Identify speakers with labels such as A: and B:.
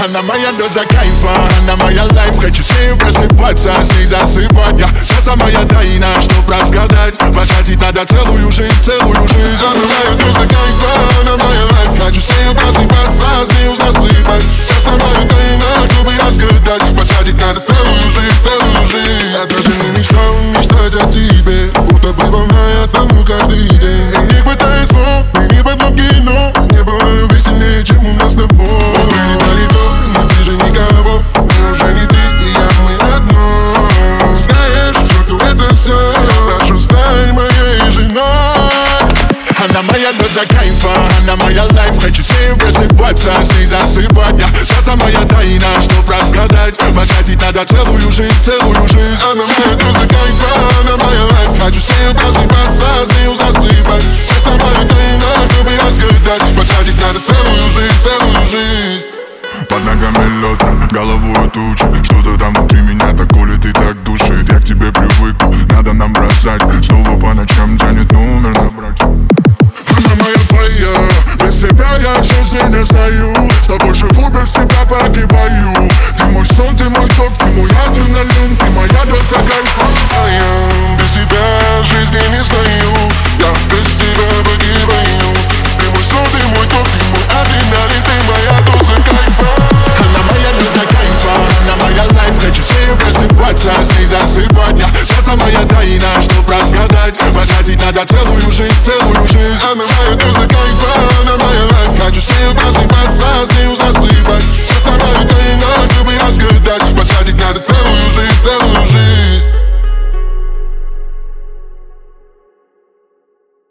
A: Она моя доза кайфа, она моя лайф. Хочу с нею просыпаться, с ней засыпать. Я та самая тайна, чтоб разгадать. Потратить надо целую жизнь, целую жизнь. Она моя доза кайфа, она моя лайф. Хочу с нею просыпаться, с нею засыпать. Та самая тайна, чтобы разгадать. Потратить надо целую жизнь, целую жизнь. Я даже не мечтал мечтать о тебе, будто бы волна, я тону каждый день. И не хватает слов, и ни в одном кино не было любви сильнее, чем у нас с тобой. Мы далеко, но ближе никого. Мы уже не ты и я, мы одно. Знаешь, что это все, я прошу, стань моей женой. Она моя доза кайфа, она моя лайф. Хочу с нею просыпаться, с ней засыпать. Я та самая тайна, чтоб разгадать. Потратить надо целую жизнь, целую жизнь. Она моя доза кайфа, она моя лайф. Хочу с нею просыпаться, с нею засыпать. Та самая тайна, чтобы разгадать. Потратить надо целую жизнь, целую жизнь.
B: Под ногами лед, над головой тучи. Что-то там внутри меня так колет и так душит. Я к тебе привык, надо нам бросать. Снова по ночам тянет номер набрать.
A: Она моя твоя, без тебя я жизни не знаю. С тобой живу, без тебя погибаю. Ты мой сон, ты мой ток, ты мой адреналин. Ты моя доза кайфа.
C: Без тебя жизни не знаю. Я без тебя погибаю. Ты мой сон, ты мой ток, ты мой адреналин. Ты моя доза кайфа.
A: Она моя доза кайфа, она моя лайф. Хочу с нею просыпаться, с ней засыпать. Я та самая тайна, чтоб разгадать. Потратить надо целую жизнь, целую жизнь.
C: Она моя доза кайфа, она моя лайф. Хочу с нею просыпаться, с нею засыпать.